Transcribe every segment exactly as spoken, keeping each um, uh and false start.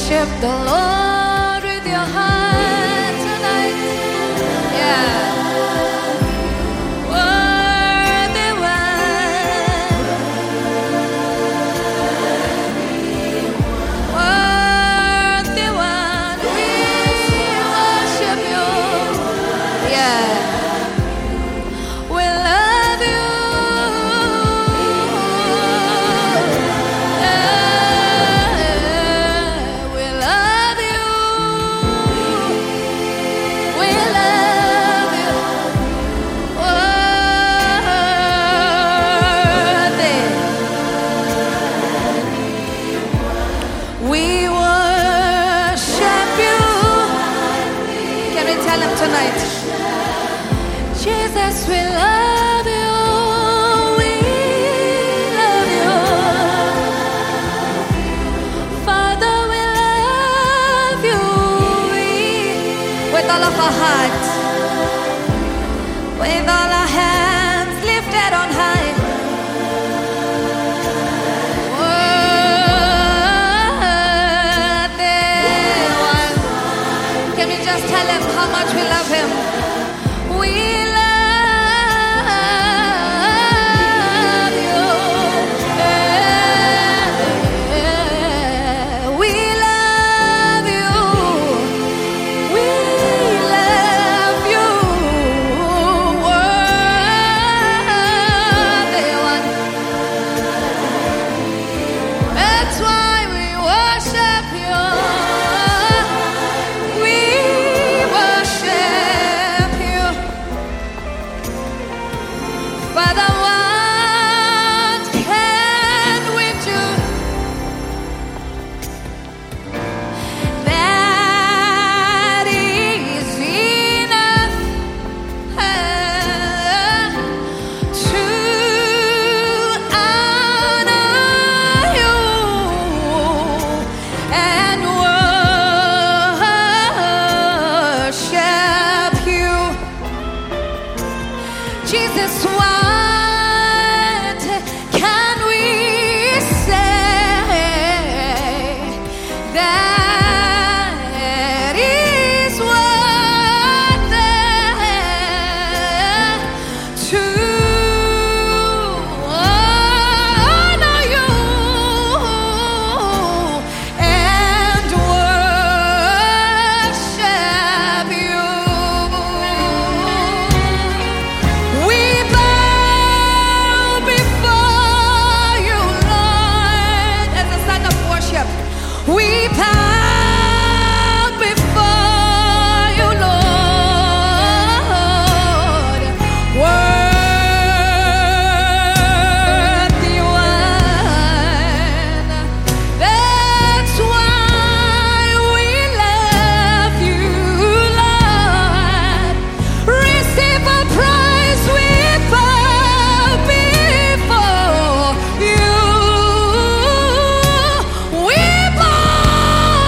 worship the Lord with your heart tonight. Yeah. Worthy one. Worthy one. We worship you. Yeah. We love you. Tonight, Jesus, we love you, we love you, Father, we love you, we, with all of our hearts, with all our hands lifted on high. Can we just tell him how much we love him? We love you. Yeah. We love you. We love you. Worthy one. That's why we worship you. Father, what can we do that is enough to honor you and worship you, Jesus? Why we bow before you, Lord, worthy one. That's why we love you, Lord. Receive our praise, we bow before you. We bow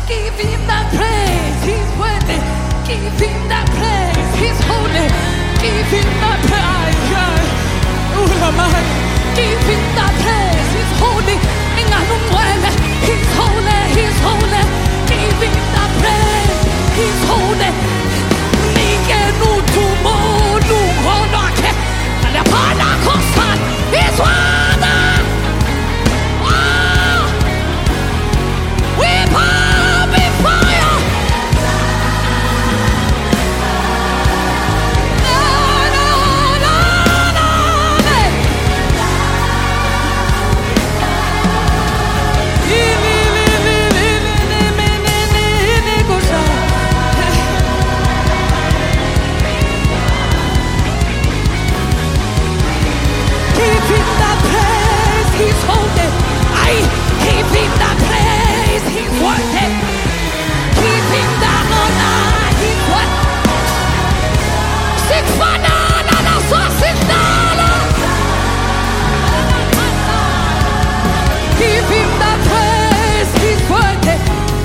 Give him that praise, he's worthy. Give him that praise, he's holy. Give him that praise. Give him that praise, he's holy. He's holy, he's holy. Give him that praise, he's holy. Nike nutumo luholake. Alapana kosan, he's worthy. We bow before you. No, no, no, no. Give him that praise, he's holy. I give him that praise, he's worthy. Give him that honor, he's worthy. Six banana, na so six dollars. Give him that praise, he's worthy.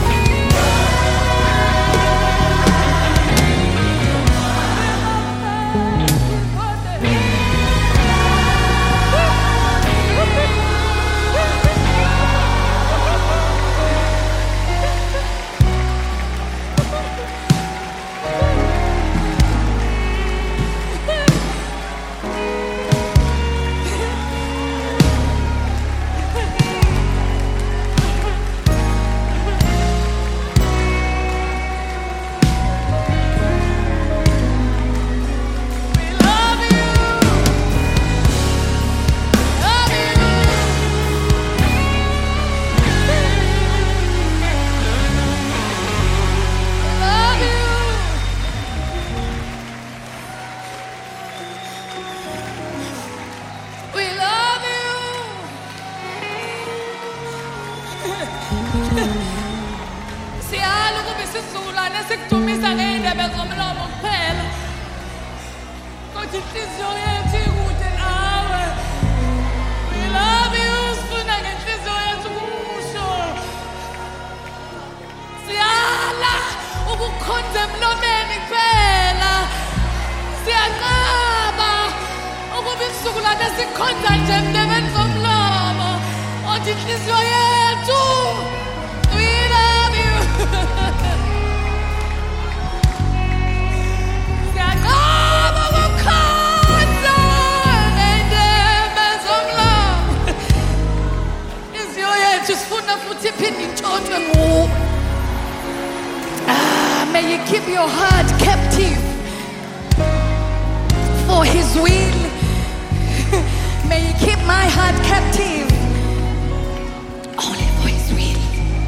Siyalo kube sisizulwane sikudumisa ngeindebe zomlomo kuphela. Kodwa inhliziyo yethu ikude nawe. We love you, sifuna ngenhliziyo yethu ukusho. Siyala ukukhonza emlomeni kuphela. Siyanqaba ukuba isizukulwane sikhonza nje emndebeni zomlomo. Kodwa inhliziyo yethu. We love you. Siyanqaba ukukhonza ngendebe zomlomo. Inhliziyo yethu sifuna futhi iphinde intshontshwe nguwe. Ah, may you keep your heart captive for his will. May you keep my heart captive only for his will.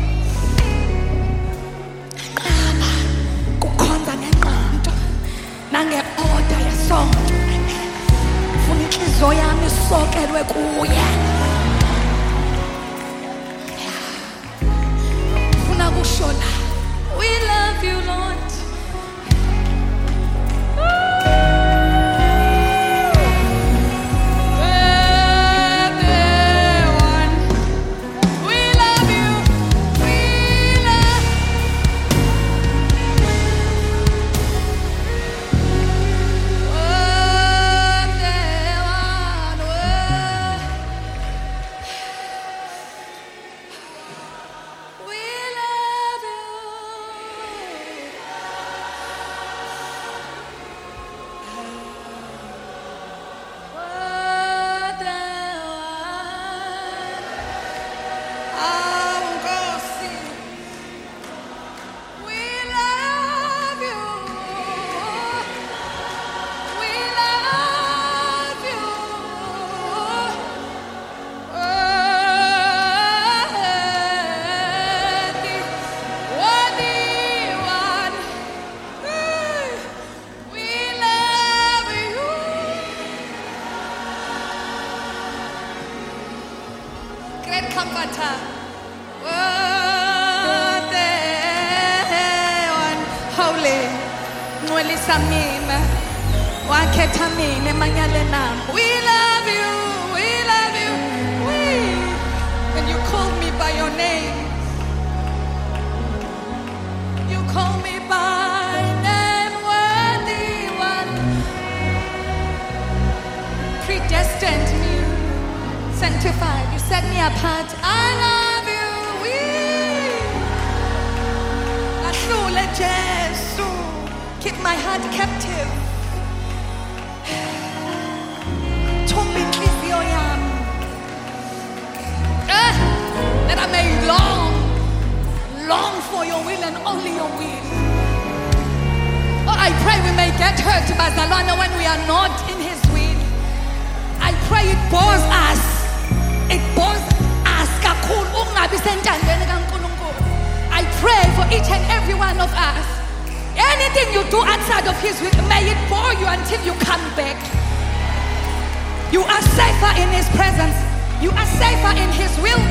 Nqaba kukhonza ngengqondo nange-order yesonto. Funa inhliziyo yami isokelwe kuye. Funa kusho la. We love you, Lord. Comforter, worthy one, holy, ngcwelisa mina, wakhetha mina emanyaleni nami. We love you, we love you, we. And you called me by your name. heart, I love you. Asule Jesu, keep my heart captive. Tumbi inhliziyo yami. Eh, that I may long, long for your will and only your will. Oh, I pray we may get hurt, bazalwane, when we are not in His will. I pray it bores us. It bores us. Kakhulu ungabi sentandweni kaNkulunkulu. I pray for each and every one of us. Anything you do outside of His will, may it bore you until you come back. You are safer in His presence. You are safer in His will.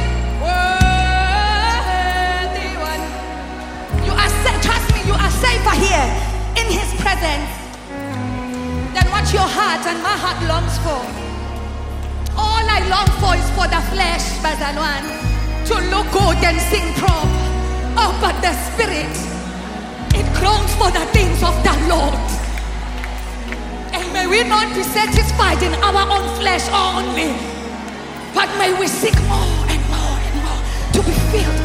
Worthy one. You are sa- trust me, you are safer here in His presence than what your heart and my heart longs for. All I long for is for the flesh, bazalwane, to look good and sing prop. Oh, but the spirit, it groans for the things of the Lord. And may we not be satisfied in our own flesh only, but may we seek more and more and more to be filled